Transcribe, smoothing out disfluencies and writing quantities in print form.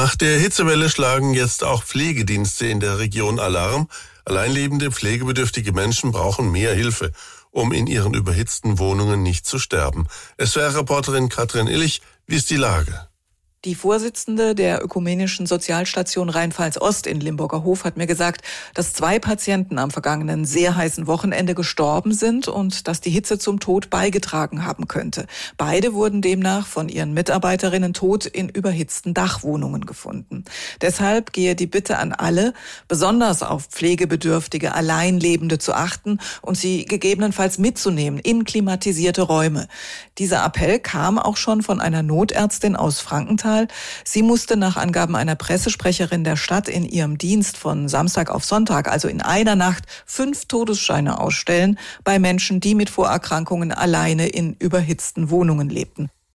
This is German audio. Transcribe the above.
Nach der Hitzewelle schlagen jetzt auch Pflegedienste in der Region Alarm. Alleinlebende, pflegebedürftige Menschen brauchen mehr Hilfe, um in ihren überhitzten Wohnungen nicht zu sterben. SWR-Reporterin Katrin Illich, wie ist die Lage? Die Vorsitzende der Ökumenischen Sozialstation Rheinpfalz-Ost in Limburger Hof hat mir gesagt, dass 2 Patienten am vergangenen sehr heißen Wochenende gestorben sind und dass die Hitze zum Tod beigetragen haben könnte. Beide wurden demnach von ihren Mitarbeiterinnen tot in überhitzten Dachwohnungen gefunden. Deshalb gehe die Bitte an alle, besonders auf pflegebedürftige Alleinlebende zu achten und sie gegebenenfalls mitzunehmen in klimatisierte Räume. Dieser Appell kam auch schon von einer Notärztin aus Frankenthal. Sie musste nach Angaben einer Pressesprecherin der Stadt in ihrem Dienst von Samstag auf Sonntag, also in einer Nacht, 5 Todesscheine ausstellen bei Menschen, die mit Vorerkrankungen alleine in überhitzten Wohnungen lebten.